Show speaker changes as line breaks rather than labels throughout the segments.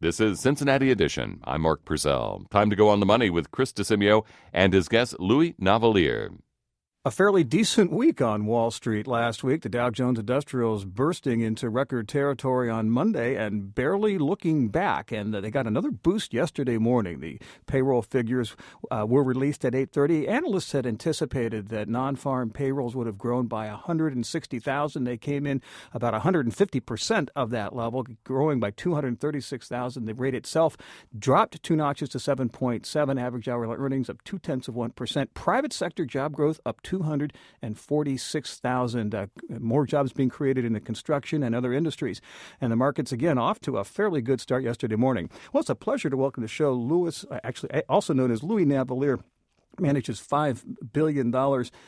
This is Cincinnati Edition. I'm Mark Purcell. Time to go on the money with Chris DeCimio and his guest, Louis Navellier.
A fairly decent week on Wall Street last week. The Dow Jones Industrials bursting into record territory on Monday and barely looking back. And they got another boost yesterday morning. The payroll figures were released at 8:30. Analysts had anticipated that non-farm payrolls would have grown by 160,000. They came in about 150% of that level, growing by 236,000. The rate itself dropped 2 notches to 7.7. Average hourly earnings up 0.2%. Private sector job growth up 246,000. More jobs being created in the construction and other industries. And the market's, again, off to a fairly good start yesterday morning. Well, it's a pleasure to welcome to the show also known as Louis Navellier. Manages $5 billion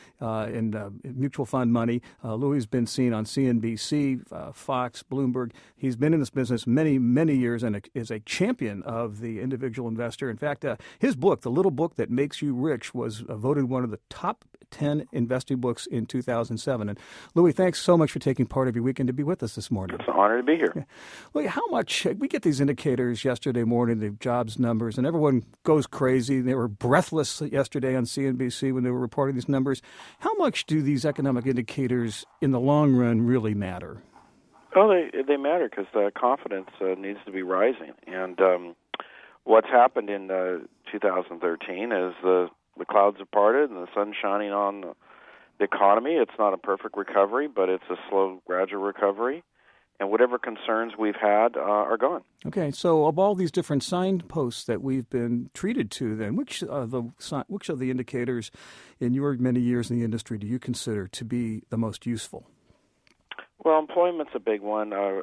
in mutual fund money. Louis has been seen on CNBC, Fox, Bloomberg. He's been in this business many, many years and is a champion of the individual investor. In fact, his book, The Little Book That Makes You Rich, was voted one of the top 10 investing books in 2007. And Louis, thanks so much for taking part of your weekend to be with us this morning.
It's an honor to be here.
Yeah. Louis, how much we get these indicators yesterday morning, the jobs numbers, and everyone goes crazy. They were breathless yesterday on CNBC when they were reporting these numbers. How much do these economic indicators in the long run really matter?
Well, they matter because confidence needs to be rising. And what's happened in 2013 is the clouds have parted and the sun's shining on the economy. It's not a perfect recovery, but it's a slow, gradual recovery. And whatever concerns we've had are gone.
Okay, so of all these different signposts that we've been treated to, then which of the indicators in your many years in the industry do you consider to be the most useful?
Well, employment's a big one. Then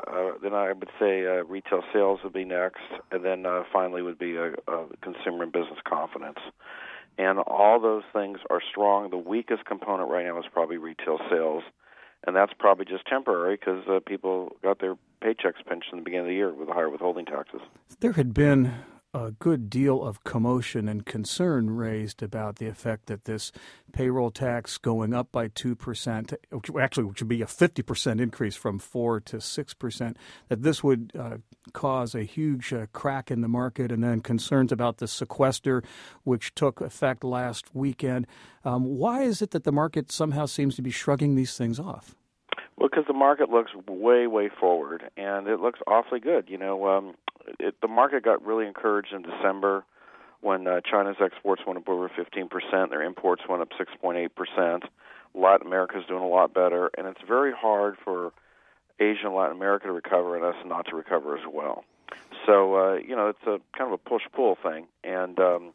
I would say retail sales would be next, and then finally would be consumer and business confidence. And all those things are strong. The weakest component right now is probably retail sales. And that's probably just temporary because people got their paychecks pinched in the beginning of the year with the higher withholding taxes.
There had been a good deal of commotion and concern raised about the effect that this payroll tax going up by 2%, which would be a 50% increase from 4 to 6%, that this would cause a huge crack in the market, and then concerns about the sequester, which took effect last weekend. Why is it that the market somehow seems to be shrugging these things off?
Well, because the market looks way, way forward, and it looks awfully good. You know, the market got really encouraged in December when China's exports went up over 15%, their imports went up 6.8%. Latin America's doing a lot better, and it's very hard for Asia and Latin America to recover and us not to recover as well. So, it's a kind of a push-pull thing, and 40%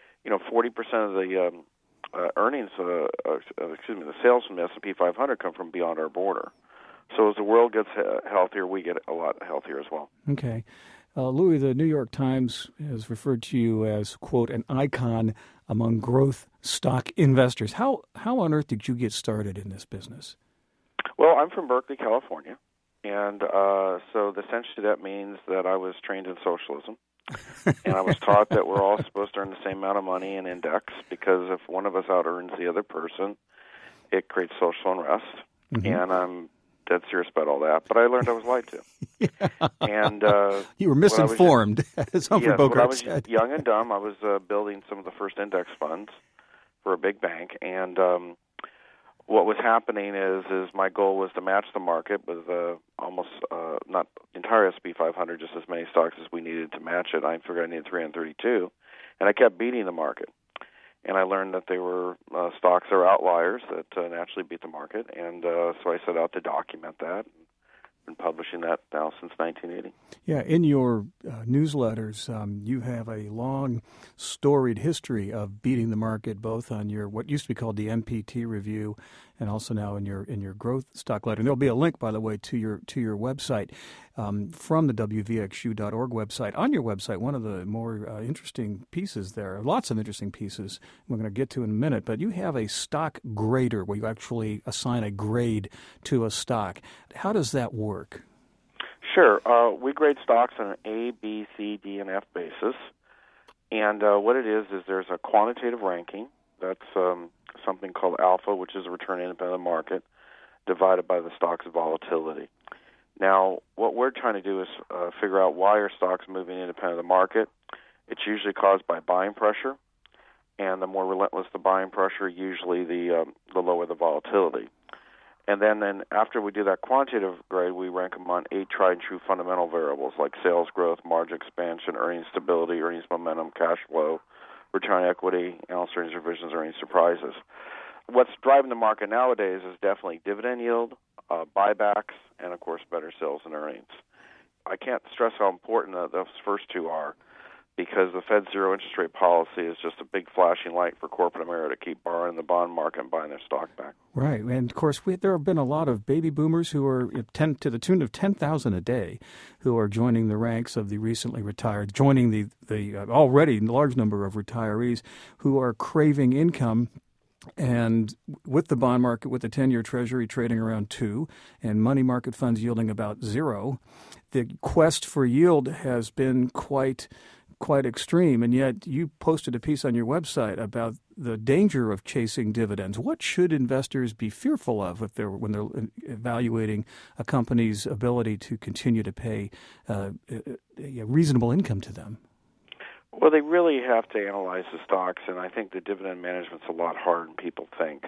of the earnings, the sales from the S&P 500 come from beyond our border. So as the world gets healthier, we get a lot healthier as well.
Okay. Louis, the New York Times has referred to you as, quote, an icon among growth stock investors. How on earth did you get started in this business?
Well, I'm from Berkeley, California, and so essentially that means that I was trained in socialism. And I was taught that we're all supposed to earn the same amount of money in index because if one of us out-earns the other person, it creates social unrest. Mm-hmm. And I'm dead serious about all that. But I learned I was lied to.
Yeah.
And
you were misinformed, as Humphrey Bogart
when I was
said.
young and dumb, I was building some of the first index funds for a big bank. And what was happening is my goal was to match the market with almost not the entire S&P 500, just as many stocks as we needed to match it. I figured I needed 332, and I kept beating the market. And I learned that there were stocks that are outliers that naturally beat the market, and so I set out to document that. Been publishing that now since 1980.
Yeah, in your newsletters, you have a long, storied history of beating the market, both on your what used to be called the MPT review, and also now in your growth stock letter. And there'll be a link, by the way, to your website from the WVXU.org website. On your website, one of the more interesting pieces there, lots of interesting pieces we're going to get to in a minute, but you have a stock grader where you actually assign a grade to a stock. How does that work?
Sure. We grade stocks on an A, B, C, D, and F basis. And what it is there's a quantitative ranking. That's something called alpha, which is a return independent market, divided by the stock's volatility. Now, what we're trying to do is figure out why are stocks moving independent of the market. It's usually caused by buying pressure, and the more relentless the buying pressure, usually the lower the volatility. And then after we do that quantitative grade, we rank them on 8 tried-and-true fundamental variables like sales growth, margin expansion, earnings stability, earnings momentum, cash flow, return on equity, analyst earnings revisions, earnings surprises. What's driving the market nowadays is definitely dividend yield, buybacks, and, of course, better sales and earnings. I can't stress how important those first two are, because the Fed's zero interest rate policy is just a big flashing light for corporate America to keep borrowing the bond market and buying their stock back.
Right. And, of course, there have been a lot of baby boomers who are to the tune of 10,000 a day who are joining the ranks of the recently retired, joining the already large number of retirees who are craving income. And with the bond market, with the 10-year Treasury trading around 2 and money market funds yielding about 0, the quest for yield has been quite extreme, and yet you posted a piece on your website about the danger of chasing dividends. What should investors be fearful of when they're evaluating a company's ability to continue to pay a reasonable income to them?
Well, they really have to analyze the stocks, and I think the dividend management's a lot harder than people think.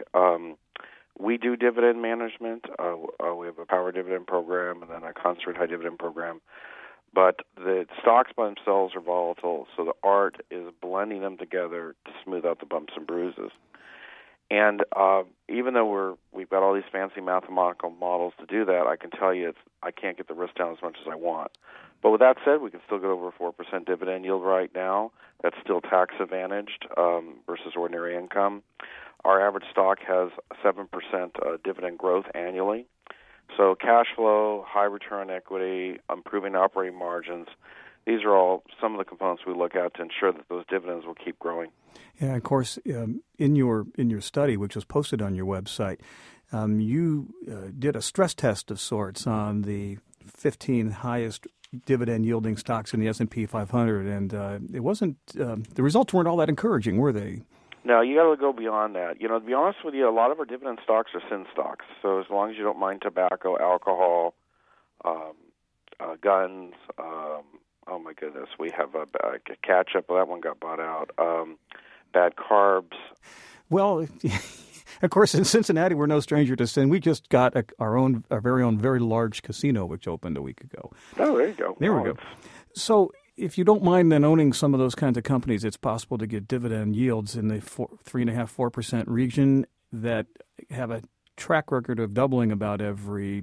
We do dividend management. We have a power dividend program and then a concentrate high dividend program. But the stocks by themselves are volatile, so the art is blending them together to smooth out the bumps and bruises. And even though we've got all these fancy mathematical models to do that, I can tell you I can't get the risk down as much as I want. But with that said, we can still get over a 4% dividend yield right now. That's still tax advantaged versus ordinary income. Our average stock has 7% dividend growth annually. So cash flow, high return on equity, improving operating margins, these are all some of the components we look at to ensure that those dividends will keep growing.
Yeah, of course, in your study, which was posted on your website, you did a stress test of sorts on the 15 highest dividend-yielding stocks in the S&P 500, and it wasn't the results weren't all that encouraging, were they?
No, you got to go beyond that. To be honest with you, a lot of our dividend stocks are sin stocks. So as long as you don't mind tobacco, alcohol, guns, oh my goodness, we have a ketchup. Well, that one got bought out. Bad carbs.
Well, of course, in Cincinnati, we're no stranger to sin. We just got our very own, very large casino, which opened a week ago.
Oh, there you go.
There we go. So if you don't mind then owning some of those kinds of companies, it's possible to get dividend yields in the 3.5-4% region that have a track record of doubling about every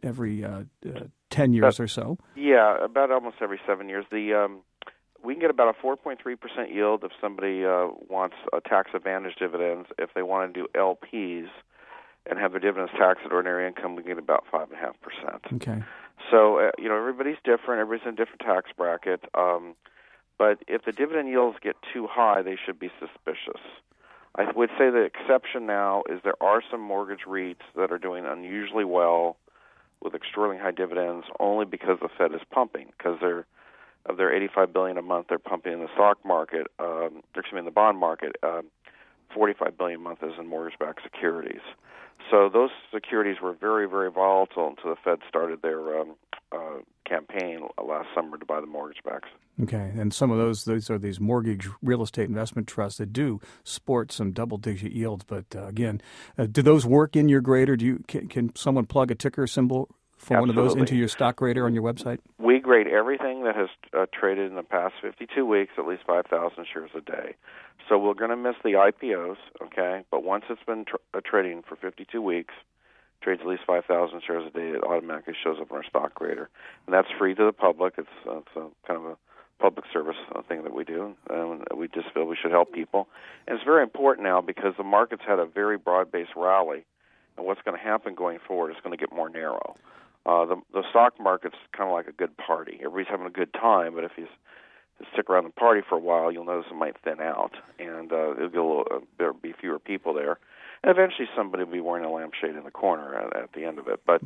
10 years or so. Yeah,
about almost every 7 years. We can get about a 4.3% yield if somebody wants a tax-advantaged dividends. If they want to do LPs and have their dividends taxed at ordinary income, we can get about 5.5%.
Okay.
So, everybody's different. Everybody's in a different tax bracket. But if the dividend yields get too high, they should be suspicious. I would say the exception now is there are some mortgage REITs that are doing unusually well with extraordinarily high dividends only because the Fed is pumping, because of their $85 billion a month they're pumping in the stock market, in the bond market, $45 billion a month is in mortgage-backed securities. So those securities were very, very volatile until the Fed started their campaign last summer to buy the mortgage backs.
Okay, and some of those are these mortgage real estate investment trusts that do sport some double-digit yields. But again, do those work in your grade, or can someone plug a ticker symbol for one of those into your stock grader on your website? We
grade everything that has traded in the past 52 weeks, at least 5,000 shares a day. So we're going to miss the IPOs, okay? But once it's been trading for 52 weeks, trades at least 5,000 shares a day, it automatically shows up on our stock grader. And that's free to the public. It's a kind of a public service thing that we do, and we just feel we should help people. And it's very important now because the market's had a very broad-based rally, and what's going to happen going forward is going to get more narrow. The stock market's kind of like a good party. Everybody's having a good time, but if you stick around the party for a while, you'll notice it might thin out, and there'll be fewer people there. And eventually somebody will be wearing a lampshade in the corner at the end of it. But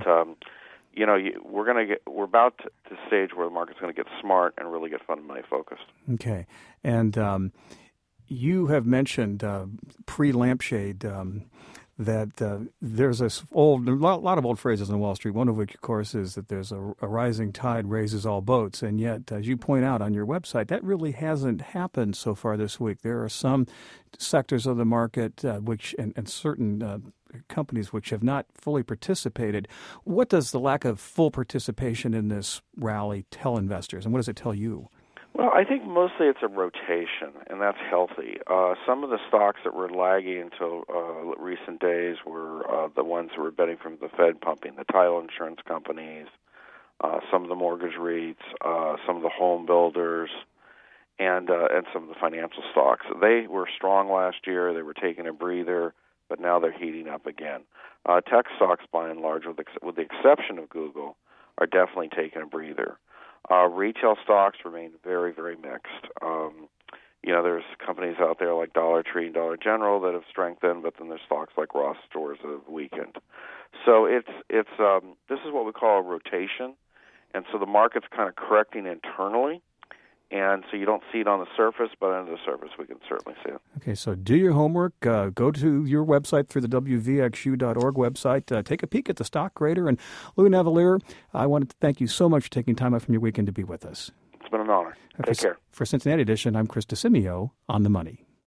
we're about to the stage where the market's going to get smart and really get fundamentally focused. Okay, and you have mentioned pre-lampshade
that there's a lot of old phrases on Wall Street, one of which, of course, is that there's a rising tide raises all boats. And yet, as you point out on your website, that really hasn't happened so far this week. There are some sectors of the market and certain companies which have not fully participated. What does the lack of full participation in this rally tell investors, and what does it tell you?
Well, I think mostly it's a rotation, and that's healthy. Some of the stocks that were lagging until recent days were the ones that were betting from the Fed pumping, the title insurance companies, some of the mortgage REITs, some of the home builders, and some of the financial stocks. They were strong last year. They were taking a breather, but now they're heating up again. Tech stocks, by and large, with the exception of Google, are definitely taking a breather. Retail stocks remain very, very mixed. There's companies out there like Dollar Tree and Dollar General that have strengthened, but then there's stocks like Ross Stores that have weakened. So this is what we call a rotation, and so the market's kind of correcting internally. And so you don't see it on the surface, but under the surface we can certainly see it.
Okay, so do your homework. Go to your website through the WVXU.org website. Take a peek at the stock grader. And Louis Navellier, I wanted to thank you so much for taking time out from your weekend to be with us.
It's been an honor. Take care.
For Cincinnati Edition, I'm Chris DeCimio on The Money.